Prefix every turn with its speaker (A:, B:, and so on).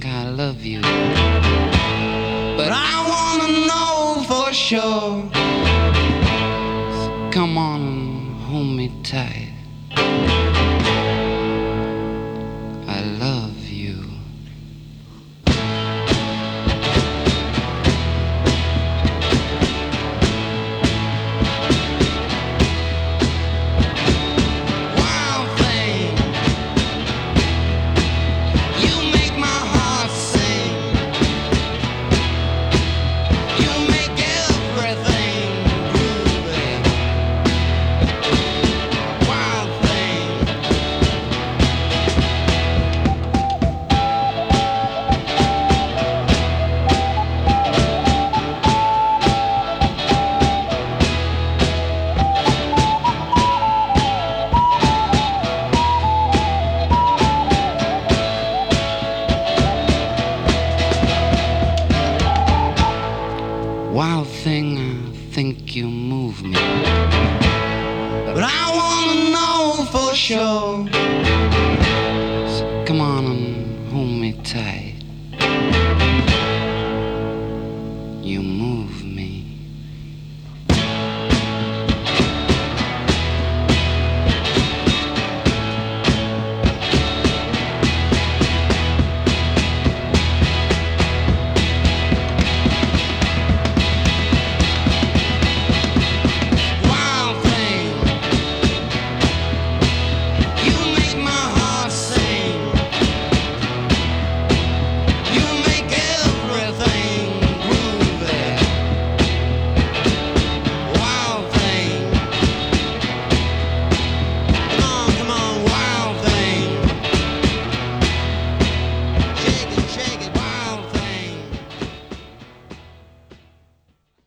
A: think I love you, but I wanna know for sure. So come on and hold me tight. I love you. Wild thing, you make my heart sing. You make everything groovy. Wild thing. Wild thing, I think you move me, but I wanna know for sure. So come on and hold me tight. You move me.